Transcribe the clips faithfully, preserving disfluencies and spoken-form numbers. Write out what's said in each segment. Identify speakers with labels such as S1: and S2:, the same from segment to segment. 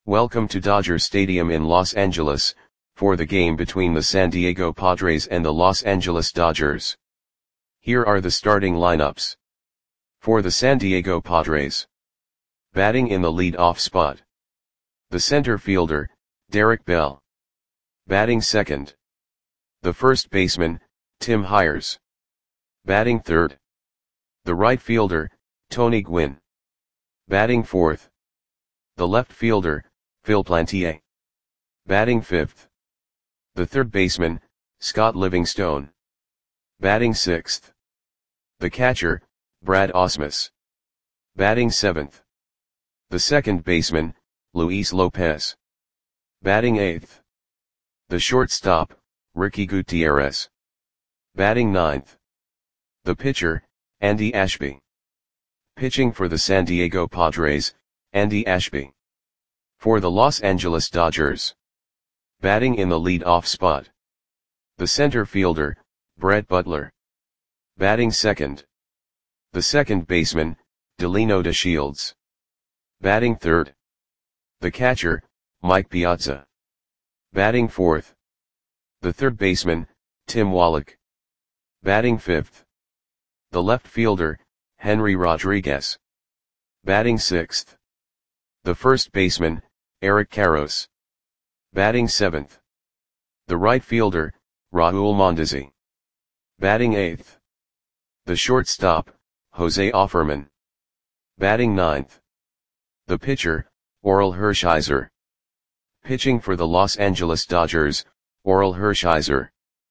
S1: Welcome to Dodger Stadium in Los Angeles, for the game between the San Diego Padres and the Los Angeles Dodgers. Here are the starting lineups. For the San Diego Padres. Batting in the lead-off spot. The center fielder, Derek Bell. Batting second. The first baseman, Tim Hires. Batting third. The right fielder, Tony Gwynn. Batting fourth. The left fielder, Phil Plantier. Batting fifth. The third baseman, Scott Livingstone. Batting sixth. The catcher, Brad Ausmus. Batting seventh. The second baseman, Luis Lopez. Batting eighth. The shortstop, Ricky Gutierrez. Batting ninth. The pitcher, Andy Ashby. Pitching for the San Diego Padres, Andy Ashby. For the Los Angeles Dodgers. Batting in the lead-off spot. The center fielder, Brett Butler. Batting second. The second baseman, Delino DeShields. Batting third. The catcher, Mike Piazza. Batting fourth. The third baseman, Tim Wallach. Batting fifth. The left fielder, Henry Rodriguez. Batting sixth. The first baseman, Eric Karros. Batting seventh. The right fielder, Raul Mondesi. Batting eighth. The shortstop, Jose Offerman. Batting ninth. The pitcher, Orel Hershiser. Pitching for the Los Angeles Dodgers, Orel Hershiser.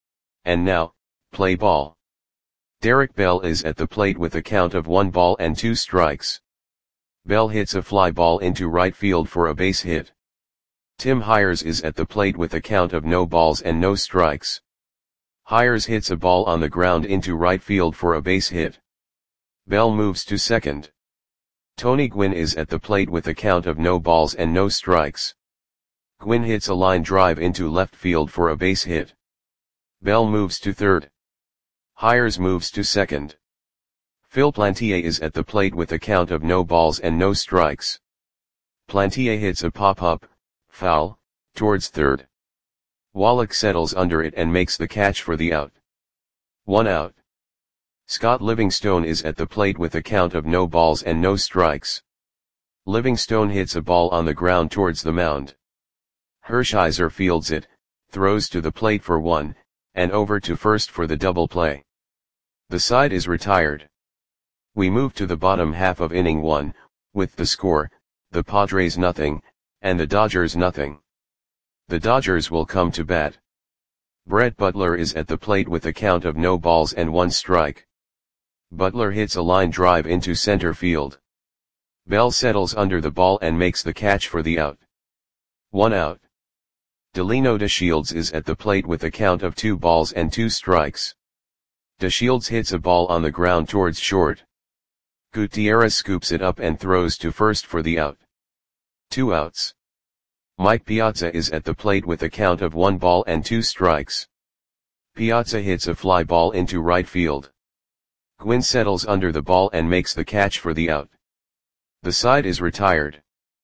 S1: And now, play ball. Derek Bell is at the plate with a count of one ball and two strikes. Bell hits a fly ball into right field for a base hit. Tim Hires is at the plate with a count of no balls and no strikes. Hires hits a ball on the ground into right field for a base hit. Bell moves to second. Tony Gwynn is at the plate with a count of no balls and no strikes. Gwynn hits a line drive into left field for a base hit. Bell moves to third. Hires moves to second. Phil Plantier is at the plate with a count of no balls and no strikes. Plantier hits a pop-up, foul, towards third. Wallach settles under it and makes the catch for the out. One out. Scott Livingstone is at the plate with a count of no balls and no strikes. Livingstone hits a ball on the ground towards the mound. Hershiser fields it, throws to the plate for one, and over to first for the double play. The side is retired. We move to the bottom half of inning one, with the score, the Padres nothing, and the Dodgers nothing. The Dodgers will come to bat. Brett Butler is at the plate with a count of no balls and one strike. Butler hits a line drive into center field. Bell settles under the ball and makes the catch for the out. One out. Delino DeShields is at the plate with a count of two balls and two strikes. DeShields hits a ball on the ground towards short. Gutierrez scoops it up and throws to first for the out. Two outs. Mike Piazza is at the plate with a count of one ball and two strikes. Piazza hits a fly ball into right field. Gwynn settles under the ball and makes the catch for the out. The side is retired.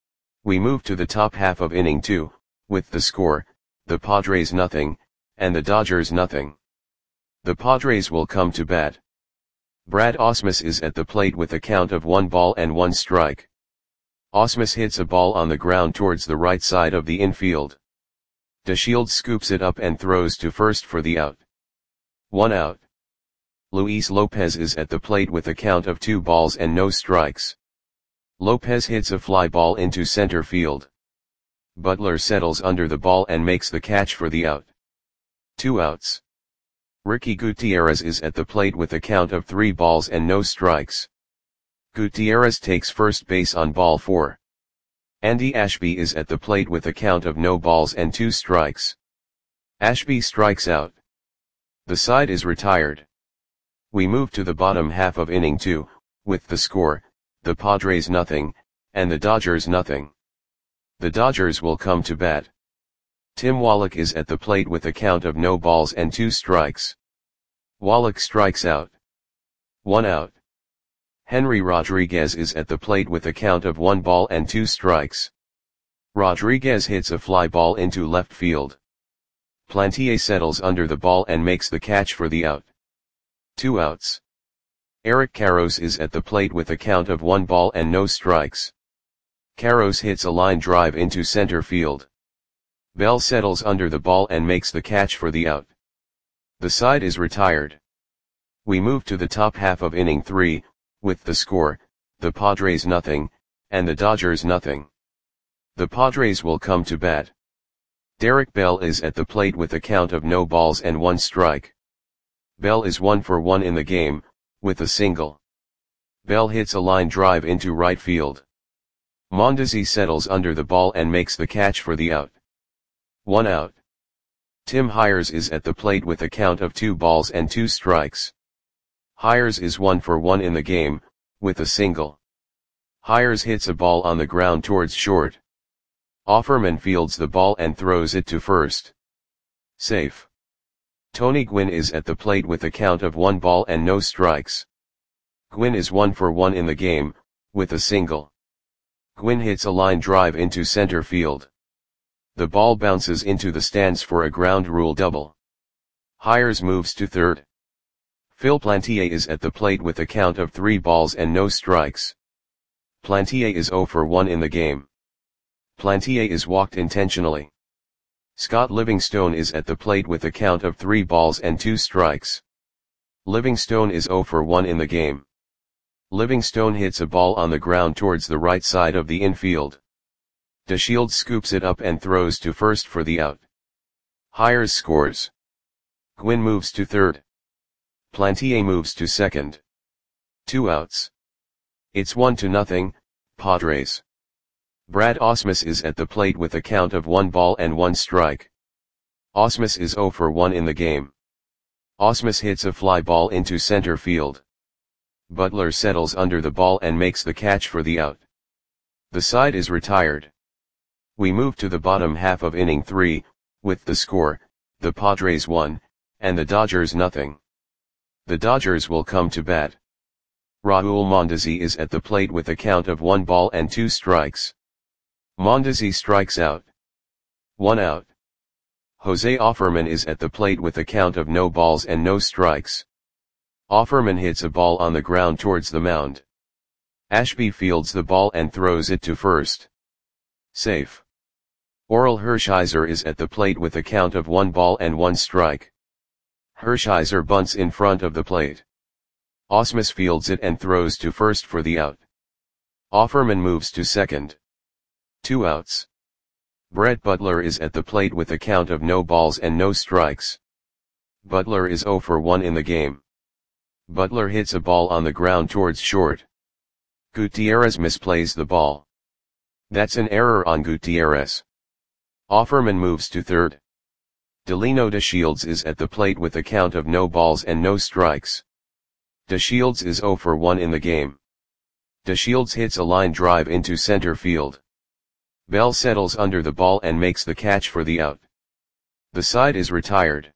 S1: We move to the top half of inning two, with the score, the Padres nothing, and the Dodgers nothing. The Padres will come to bat. Brad Ausmus is at the plate with a count of one ball and one strike. Ausmus hits a ball on the ground towards the right side of the infield. DeShields scoops it up and throws to first for the out. One out. Luis Lopez is at the plate with a count of two balls and no strikes. Lopez hits a fly ball into center field. Butler settles under the ball and makes the catch for the out. Two outs. Ricky Gutierrez is at the plate with a count of three balls and no strikes. Gutierrez takes first base on ball four. Andy Ashby is at the plate with a count of no balls and two strikes. Ashby strikes out. The side is retired. We move to the bottom half of inning two, with the score, the Padres nothing, and the Dodgers nothing. The Dodgers will come to bat. Tim Wallach is at the plate with a count of no balls and two strikes. Wallach strikes out. One out. Henry Rodriguez is at the plate with a count of one ball and two strikes. Rodriguez hits a fly ball into left field. Plantier settles under the ball and makes the catch for the out. Two outs. Eric Karros is at the plate with a count of one ball and no strikes. Karros hits a line drive into center field. Bell settles under the ball and makes the catch for the out. The side is retired. We move to the top half of inning three, with the score, the Padres nothing, and the Dodgers nothing. The Padres will come to bat. Derek Bell is at the plate with a count of no balls and one strike. Bell is one for one in the game, with a single. Bell hits a line drive into right field. Mondesi settles under the ball and makes the catch for the out. One out. Tim Hires is at the plate with a count of two balls and two strikes. Hires is one for one in the game, with a single. Hires hits a ball on the ground towards short. Offerman fields the ball and throws it to first. Safe. Tony Gwynn is at the plate with a count of one ball and no strikes. Gwynn is one for one in the game, with a single. Gwynn hits a line drive into center field. The ball bounces into the stands for a ground rule double. Hires moves to third. Phil Plantier is at the plate with a count of three balls and no strikes. Plantier is zero for one in the game. Plantier is walked intentionally. Scott Livingstone is at the plate with a count of three balls and two strikes. Livingstone is zero for one in the game. Livingstone hits a ball on the ground towards the right side of the infield. DeShields scoops it up and throws to first for the out. Hires scores. Gwynn moves to third. Plantier moves to second. Two outs. It's one to nothing, Padres. Brad Ausmus is at the plate with a count of one ball and one strike. Ausmus is zero for one in the game. Ausmus hits a fly ball into center field. Butler settles under the ball and makes the catch for the out. The side is retired. We move to the bottom half of inning three, with the score, the Padres one, and the Dodgers nothing. The Dodgers will come to bat. Raul Mondesi is at the plate with a count of one ball and two strikes. Mondesi strikes out. One out. Jose Offerman is at the plate with a count of no balls and no strikes. Offerman hits a ball on the ground towards the mound. Ashby fields the ball and throws it to first. Safe. Orel Hershiser is at the plate with a count of one ball and one strike. Hershiser bunts in front of the plate. Ausmus fields it and throws to first for the out. Offerman moves to second. Two outs. Brett Butler is at the plate with a count of no balls and no strikes. Butler is zero for one in the game. Butler hits a ball on the ground towards short. Gutierrez misplays the ball. That's an error on Gutierrez. Offerman moves to third. Delino DeShields is at the plate with a count of no balls and no strikes. DeShields is zero for one in the game. DeShields hits a line drive into center field. Bell settles under the ball and makes the catch for the out. The side is retired.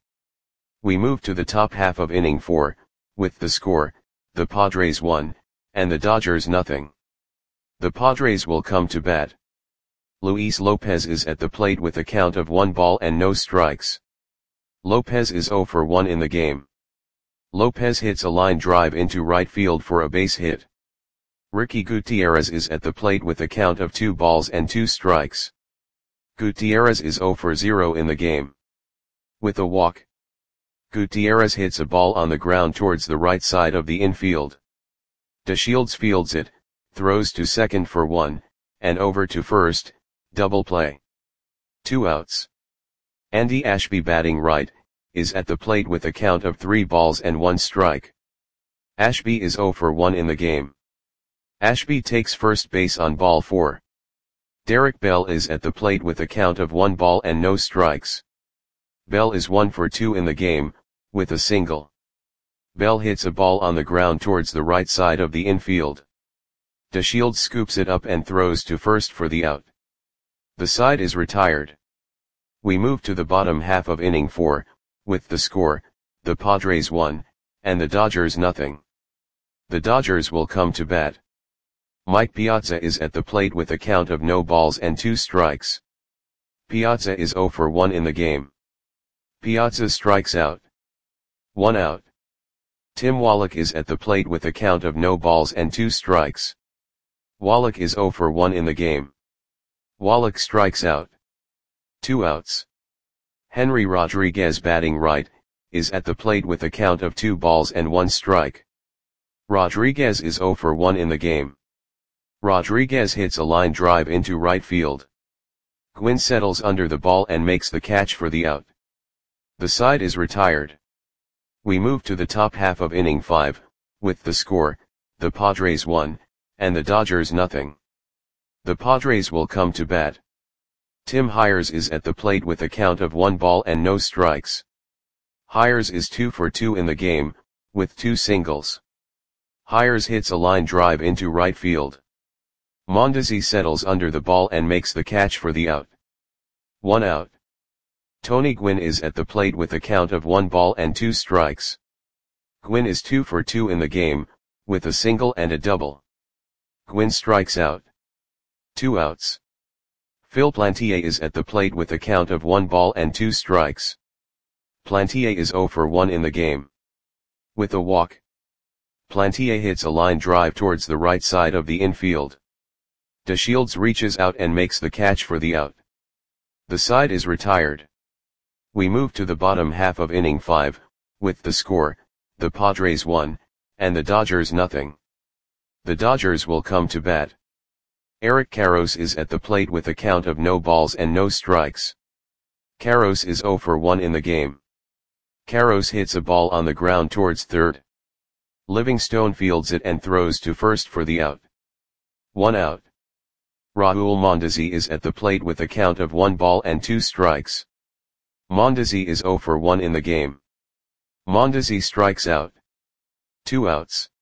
S1: We move to the top half of inning four, with the score, the Padres one, and the Dodgers nothing. The Padres will come to bat. Luis Lopez is at the plate with a count of one ball and no strikes. Lopez is zero for one in the game. Lopez hits a line drive into right field for a base hit. Ricky Gutierrez is at the plate with a count of two balls and two strikes. Gutierrez is zero for zero in the game. With a walk. Gutierrez hits a ball on the ground towards the right side of the infield. DeShields fields it, throws to second for one, and over to first, double play. Two outs. Andy Ashby batting right, is at the plate with a count of three balls and one strike. Ashby is zero for one in the game. Ashby takes first base on ball four. Derek Bell is at the plate with a count of one ball and no strikes. Bell is one for two in the game, with a single. Bell hits a ball on the ground towards the right side of the infield. DeShields scoops it up and throws to first for the out. The side is retired. We move to the bottom half of inning four, with the score, the Padres one, and the Dodgers nothing. The Dodgers will come to bat. Mike Piazza is at the plate with a count of no balls and two strikes. Piazza is zero for one in the game. Piazza strikes out. One out. Tim Wallach is at the plate with a count of no balls and two strikes. Wallach is zero for one in the game. Wallach strikes out. Two outs. Henry Rodriguez, batting right, is at the plate with a count of two balls and one strike. Rodriguez is zero for one in the game. Rodriguez hits a line drive into right field. Gwynn settles under the ball and makes the catch for the out. The side is retired. We move to the top half of inning five, with the score, the Padres one, and the Dodgers nothing. The Padres will come to bat. Tim Hires is at the plate with a count of one ball and no strikes. Hires is two for two in the game, with two singles. Hires hits a line drive into right field. Mondesi settles under the ball and makes the catch for the out. One out. Tony Gwynn is at the plate with a count of one ball and two strikes. Gwynn is two for two in the game, with a single and a double. Gwynn strikes out. Two outs. Phil Plantier is at the plate with a count of one ball and two strikes. Plantier is zero for one in the game. With a walk. Plantier hits a line drive towards the right side of the infield. DeShields reaches out and makes the catch for the out. The side is retired. We move to the bottom half of inning five, with the score, the Padres one, and the Dodgers nothing. The Dodgers will come to bat. Eric Karros is at the plate with a count of no balls and no strikes. Karros is zero for one in the game. Karros hits a ball on the ground towards third. Livingstone fields it and throws to first for the out. One out. Raul Mondesi is at the plate with a count of one ball and two strikes. Mondesi is zero for one in the game. Mondesi strikes out. Two outs.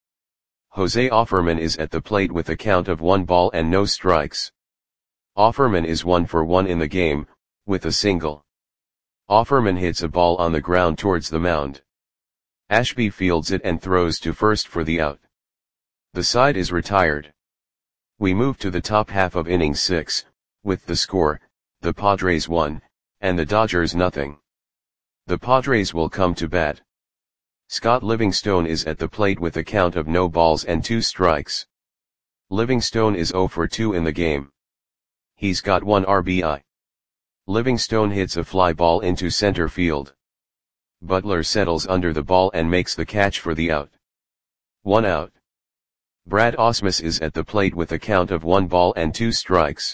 S1: Jose Offerman is at the plate with a count of one ball and no strikes. Offerman is one for one in the game, with a single. Offerman hits a ball on the ground towards the mound. Ashby fields it and throws to first for the out. The side is retired. We move to the top half of inning six, with the score, the Padres one, and the Dodgers nothing. The Padres will come to bat. Scott Livingstone is at the plate with a count of no balls and two strikes. Livingstone is zero for two in the game. He's got one R B I. Livingstone hits a fly ball into center field. Butler settles under the ball and makes the catch for the out. One out. Brad Ausmus is at the plate with a count of one ball and two strikes.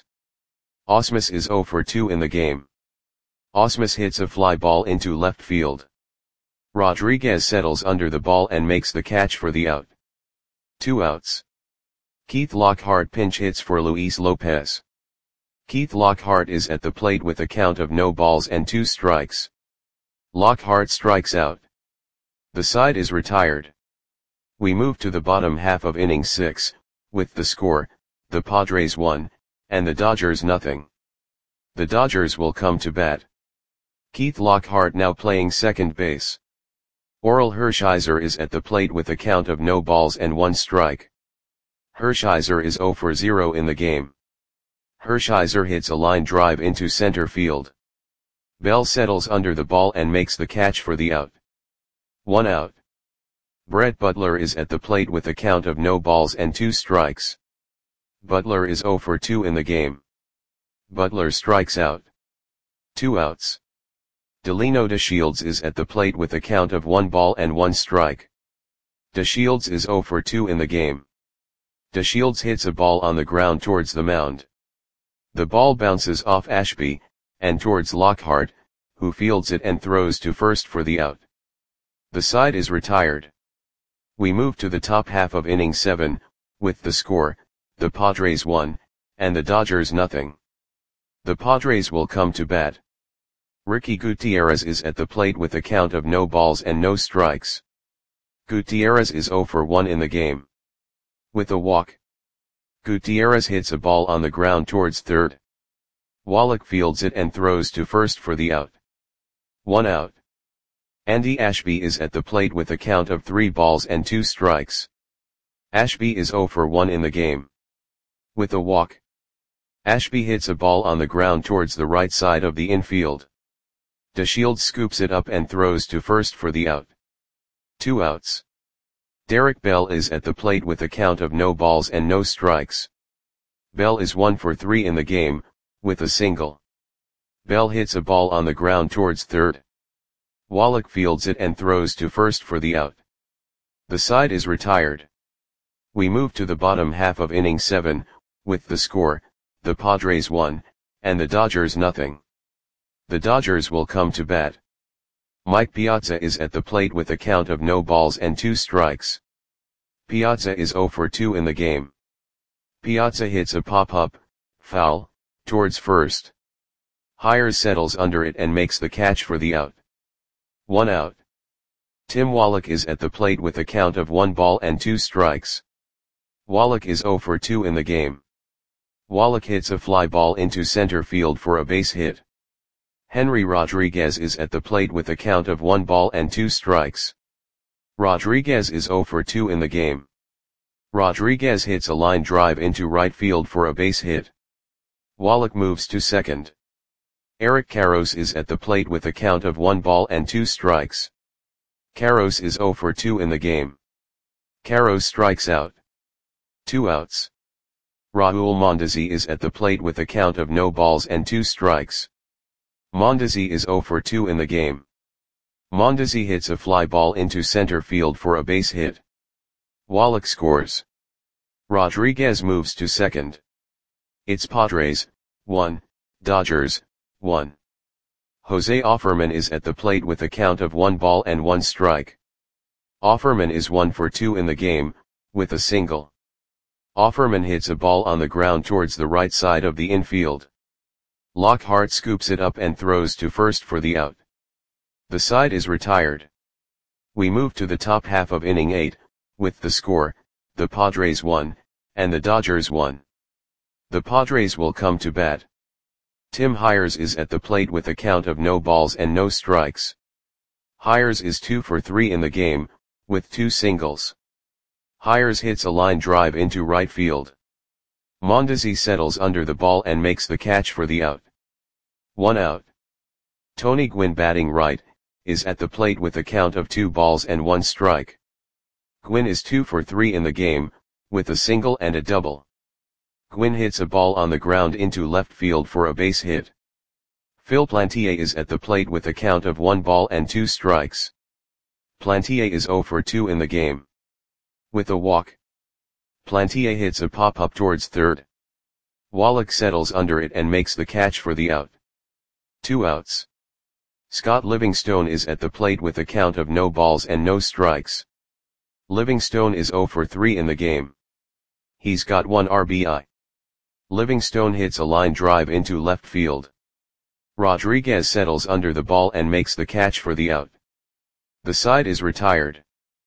S1: Ausmus is zero for two in the game. Ausmus hits a fly ball into left field. Rodriguez settles under the ball and makes the catch for the out. Two outs. Keith Lockhart pinch hits for Luis Lopez. Keith Lockhart is at the plate with a count of no balls and two strikes. Lockhart strikes out. The side is retired. We move to the bottom half of inning six, with the score, the Padres one, and the Dodgers nothing. The Dodgers will come to bat. Keith Lockhart now playing second base. Orel Hershiser is at the plate with a count of no balls and one strike. Hershiser is zero for zero in the game. Hershiser hits a line drive into center field. Bell settles under the ball and makes the catch for the out. One out. Brett Butler is at the plate with a count of no balls and two strikes. Butler is zero for two in the game. Butler strikes out. Two outs. Delino DeShields is at the plate with a count of one ball and one strike. DeShields is zero for two in the game. DeShields hits a ball on the ground towards the mound. The ball bounces off Ashby, and towards Lockhart, who fields it and throws to first for the out. The side is retired. We move to the top half of inning seven, with the score, the Padres one, and the Dodgers nothing. The Padres will come to bat. Ricky Gutierrez is at the plate with a count of no balls and no strikes. Gutierrez is zero for one in the game. With a walk. Gutierrez hits a ball on the ground towards third. Wallach fields it and throws to first for the out. One out. Andy Ashby is at the plate with a count of three balls and two strikes. Ashby is zero for one in the game. With a walk, Ashby hits a ball on the ground towards the right side of the infield. DeShields scoops it up and throws to first for the out. Two outs. Derek Bell is at the plate with a count of no balls and no strikes. Bell is one for three in the game, with a single. Bell hits a ball on the ground towards third. Wallach fields it and throws to first for the out. The side is retired. We move to the bottom half of inning seven, with the score, the Padres one, and the Dodgers nothing. The Dodgers will come to bat. Mike Piazza is at the plate with a count of no balls and two strikes. Piazza is oh for two in the game. Piazza hits a pop-up, foul, towards first. Hires settles under it and makes the catch for the out. One out. Tim Wallach is at the plate with a count of one ball and two strikes. Wallach is oh for two in the game. Wallach hits a fly ball into center field for a base hit. Henry Rodriguez is at the plate with a count of one ball and two strikes. Rodriguez is oh for two in the game. Rodriguez hits a line drive into right field for a base hit. Wallach moves to second. Eric Karros is at the plate with a count of one ball and two strikes. Karros is oh for two in the game. Karros strikes out. Two outs. Raul Mondesi is at the plate with a count of no balls and two strikes. Mondesi is oh for two in the game. Mondesi hits a fly ball into center field for a base hit. Wallach scores. Rodriguez moves to second. It's Padres, one, Dodgers, one. Jose Offerman is at the plate with a count of one ball and one strike. Offerman is one for two in the game, with a single. Offerman hits a ball on the ground towards the right side of the infield. Lockhart scoops it up and throws to first for the out. The side is retired. We move to the top half of inning eight, with the score, the Padres one, and the Dodgers one. The Padres will come to bat. Tim Hires is at the plate with a count of no balls and no strikes. Hires is two for three in the game, with two singles. Hires hits a line drive into right field. Mondesi settles under the ball and makes the catch for the out. One out. Tony Gwynn, batting right, is at the plate with a count of two balls and one strike. Gwynn is two for three in the game, with a single and a double. Gwynn hits a ball on the ground into left field for a base hit. Phil Plantier is at the plate with a count of one ball and two strikes. Plantier is oh for two in the game. With a walk, Plantier hits a pop-up towards third. Wallach settles under it and makes the catch for the out. Two outs. Scott Livingstone is at the plate with a count of no balls and no strikes. Livingstone is oh for three in the game. He's got one R B I. Livingstone hits a line drive into left field. Rodriguez settles under the ball and makes the catch for the out. The side is retired.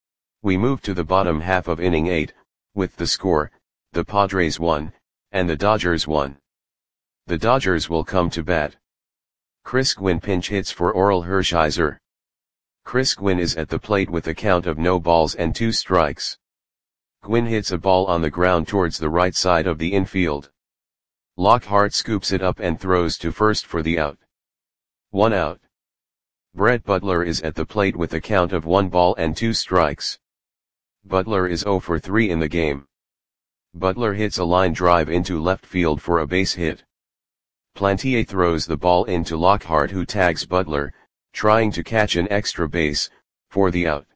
S1: We move to the bottom half of inning eight, with the score, the Padres one, and the Dodgers one. The Dodgers will come to bat. Chris Gwynn pinch hits for Orel Hershiser. Chris Gwynn is at the plate with a count of no balls and two strikes. Gwynn hits a ball on the ground towards the right side of the infield. Lockhart scoops it up and throws to first for the out. One out. Brett Butler is at the plate with a count of one ball and two strikes. Butler is oh for three in the game. Butler hits a line drive into left field for a base hit. Plantier throws the ball into Lockhart, who tags Butler, trying to catch an extra base, for the out.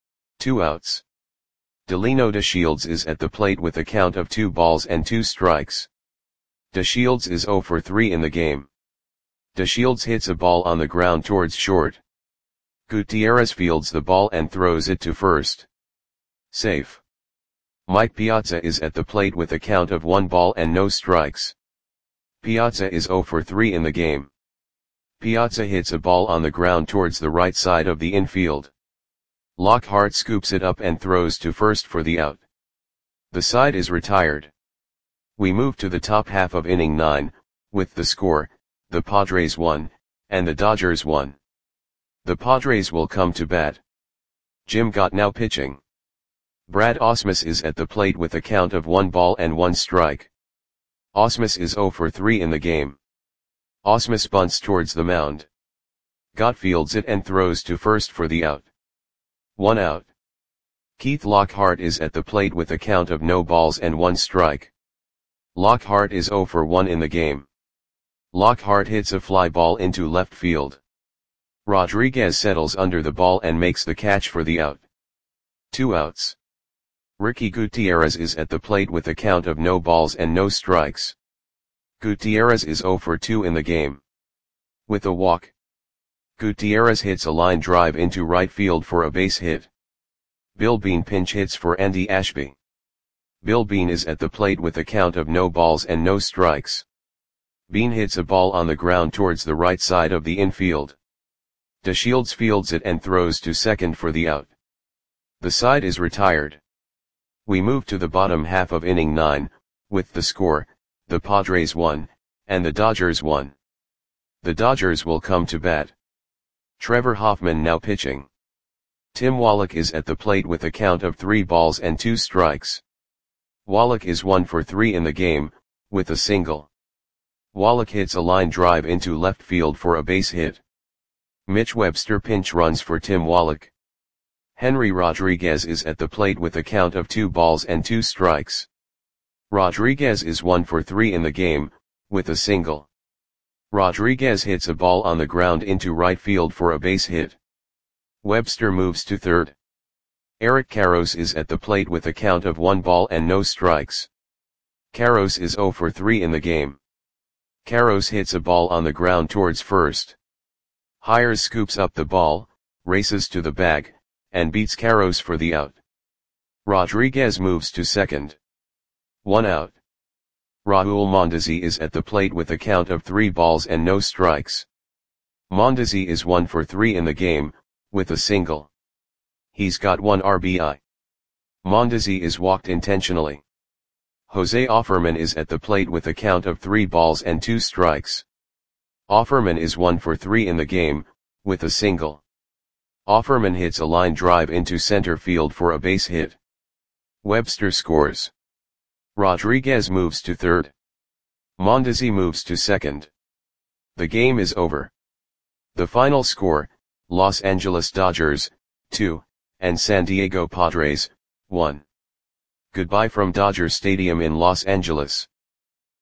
S1: Two outs. Delino DeShields is at the plate with a count of two balls and two strikes. DeShields is oh for three in the game. DeShields hits a ball on the ground towards short. Gutierrez fields the ball and throws it to first. Safe. Mike Piazza is at the plate with a count of one ball and no strikes. Piazza is oh for three in the game. Piazza hits a ball on the ground towards the right side of the infield. Lockhart scoops it up and throws to first for the out. The side is retired. We move to the top half of inning nine, with the score, the Padres one, and the Dodgers one. The Padres will come to bat. Jim Gott now pitching. Brad Ausmus is at the plate with a count of one ball and one strike. Ausmus is zero for three in the game. Ausmus bunts towards the mound. Gott fields it and throws to first for the out. One out. Keith Lockhart is at the plate with a count of no balls and one strike. Lockhart is zero for one in the game. Lockhart hits a fly ball into left field. Rodriguez settles under the ball and makes the catch for the out. Two outs. Ricky Gutierrez is at the plate with a count of no balls and no strikes. Gutierrez is zero for two in the game. With a walk, Gutierrez hits a line drive into right field for a base hit. Bill Bean pinch hits for Andy Ashby. Bill Bean is at the plate with a count of no balls and no strikes. Bean hits a ball on the ground towards the right side of the infield. DeShields fields it and throws to second for the out. The side is retired. We move to the bottom half of inning nine, with the score, the Padres won, and the Dodgers won. The Dodgers will come to bat. Trevor Hoffman now pitching. Tim Wallach is at the plate with a count of three balls and two strikes. Wallach is one for three in the game, with a single. Wallach hits a line drive into left field for a base hit. Mitch Webster pinch runs for Tim Wallach. Henry Rodriguez is at the plate with a count of two balls and two strikes. Rodriguez is one for three in the game, with a single. Rodriguez hits a ball on the ground into right field for a base hit. Webster moves to third. Eric Karros is at the plate with a count of one ball and no strikes. Karros is zero for three in the game. Karros hits a ball on the ground towards first. Hires scoops up the ball, races to the bag, and beats Karros for the out. Rodriguez moves to second. One out. Raul Mondesi is at the plate with a count of three balls and no strikes. Mondesi is one for three in the game, with a single. He's got one R B I. Mondesi is walked intentionally. Jose Offerman is at the plate with a count of three balls and two strikes. Offerman is one for three in the game, with a single. Offerman hits a line drive into center field for a base hit. Webster scores. Rodriguez moves to third. Mondesi moves to second. The game is over. The final score, Los Angeles Dodgers, two, and San Diego Padres, one. Goodbye from Dodger Stadium in Los Angeles.